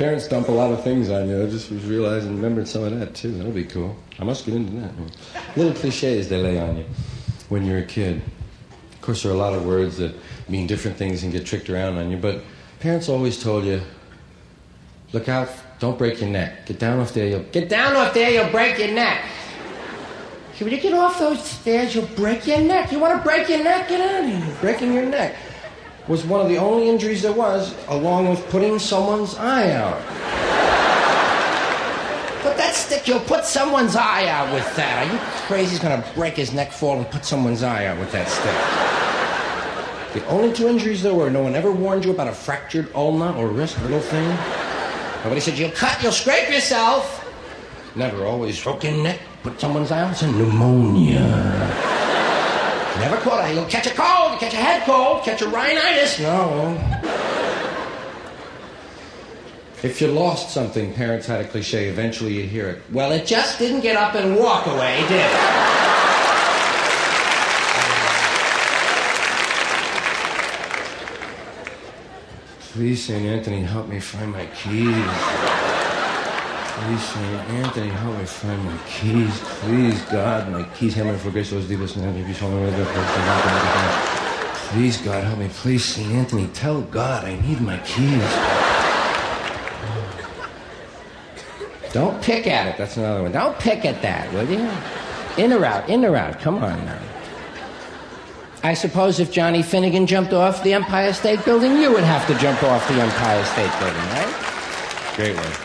Parents dump a lot of things on you. I just was realizing, remembered some of that, too. That'll be cool. I must get into that. Little cliches they lay on you when you're a kid. Of course, there are a lot of words that mean different things and get tricked around on you, but parents always told you, look out, don't break your neck. Get down off there, you'll break your neck. When you get off those stairs, you'll break your neck. You want to break your neck? Get out of here. Breaking your neck was one of the only injuries there was, along with putting someone's eye out. Put that stick, you'll put someone's eye out with that. Are you crazy? He's going to break his neck, fall, and put someone's eye out with that stick. The only two injuries there were. No one ever warned you about a fractured ulna or wrist, little thing. Nobody said, you'll cut, you'll scrape yourself. Never, always broken neck, put someone's eye out, and pneumonia. Never caught it. You'll catch a cold, catch a head cold, catch a rhinitis. No. If you lost something, parents had a cliche, eventually you'd hear it. Well, it just didn't get up and walk away, did it? Please, St. Anthony, help me find my keys. Please, St. Anthony, help me find my keys. Please, God, my keys. Please, God, help me. Please, St. Anthony, tell God I need my keys. Don't pick at it. That's another one. Don't pick at that, will you? In or out, in or out. Come on now. I suppose if Johnny Finnegan jumped off the Empire State Building, you would have to jump off the Empire State Building, right? Great one.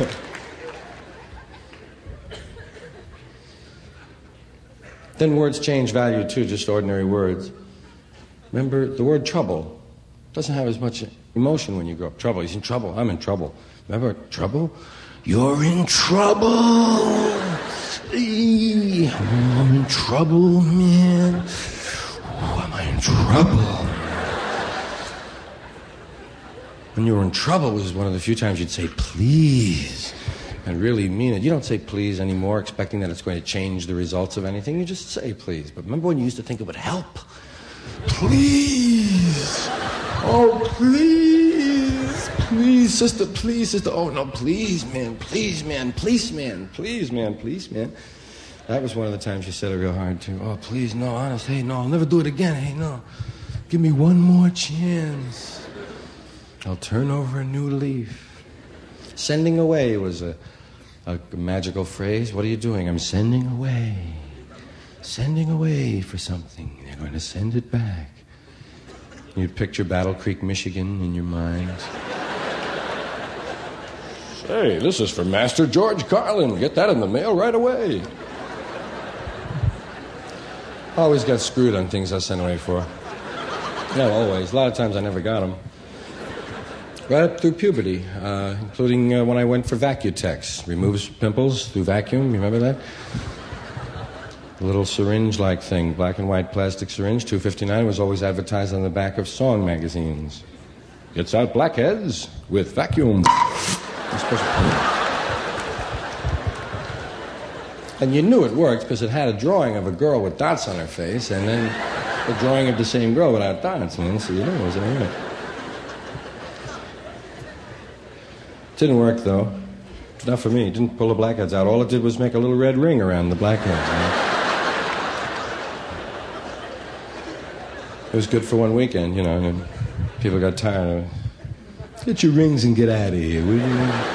Then words change value, too, just ordinary words. Remember, the word trouble doesn't have as much emotion when you grow up. Trouble, he's in trouble, I'm in trouble. Remember, trouble? You're in trouble! I'm in trouble, man. Oh, am I in trouble? When you were in trouble was one of the few times you'd say, please, and really mean it. You don't say please anymore, expecting that it's going to change the results of anything. You just say please. But remember when you used to think it would help? Please! Oh, please! Please, sister, please, sister. Oh, no, please, man, please, man, please, man, please, man, please, man. That was one of the times you said it real hard, too. Oh, please, no, honest, hey, no, I'll never do it again. Hey, no, give me one more chance. I'll turn over a new leaf. Sending away was a magical phrase. What are you doing? I'm sending away. Sending away for something. They're going to send it back. You'd picture Battle Creek, Michigan in your mind. Say, this is for Master George Carlin. Get that in the mail right away. Always got screwed on things I sent away for. No, always. A lot of times I never got them. Right up through puberty, including when I went for Vacutex. Removes pimples through vacuum. You remember that? A little syringe-like thing, black and white plastic syringe, $2.59, was always advertised on the back of song magazines. Gets out blackheads with vacuum. And you knew it worked because it had a drawing of a girl with dots on her face, and then a drawing of the same girl without dots, man. So you know it was all right. Didn't work, though. Not for me. It didn't pull the blackheads out. All it did was make a little red ring around the blackheads. You know? It was good for one weekend, you know, and people got tired of it. Get your rings and get out of here, will you?